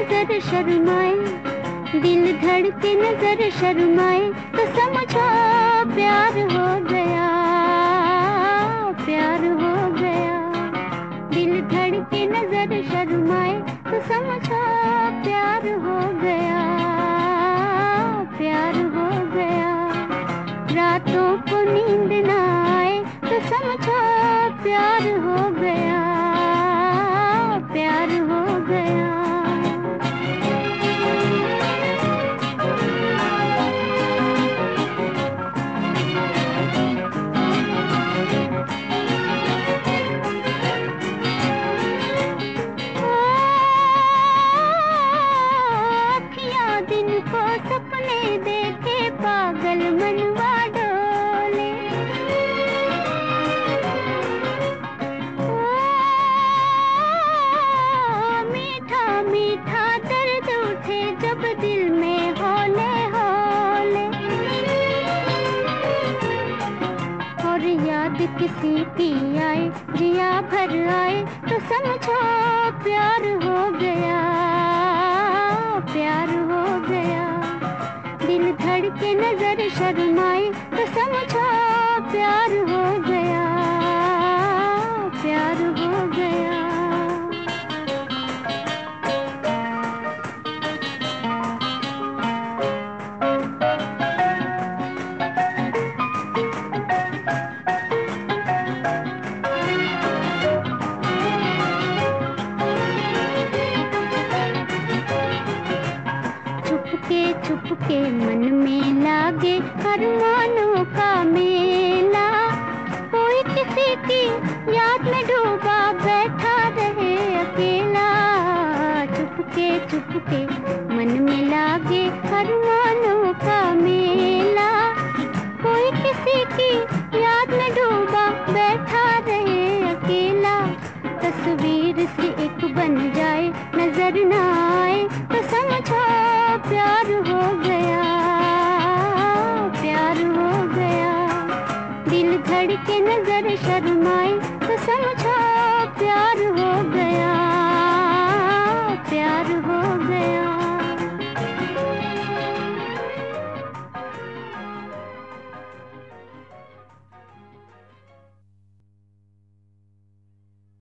नजर शर्माए, दिल धड़के नजर शर्माए, तो समझो प्यार हो गया, प्यार हो गया। दिल धड़के नजर शर्माए, तो समझो प्यार हो गया, प्यार हो गया। रातों को नींद ना आए, तो समझो प्यार हो गया, प्यार हो गया। अखियाँ दिन को सपने देखे, पागल मनवा डोले। मीठा मीठा दर्द उठे जब दिल में हौले हौले, और याद किसी की आए, जिया भर आए, तो समझो प्यार हो गया, प्यार हो गया। दिल धड़के नजर शर्माए, तो समझो प्यार हो गया, प्यार हो गया। चुपके मन में लागे अरमानों का मेला, कोई किसी की याद में डूबा बैठा रहे अकेला। चुपके चुपके मन में लागे अरमानों का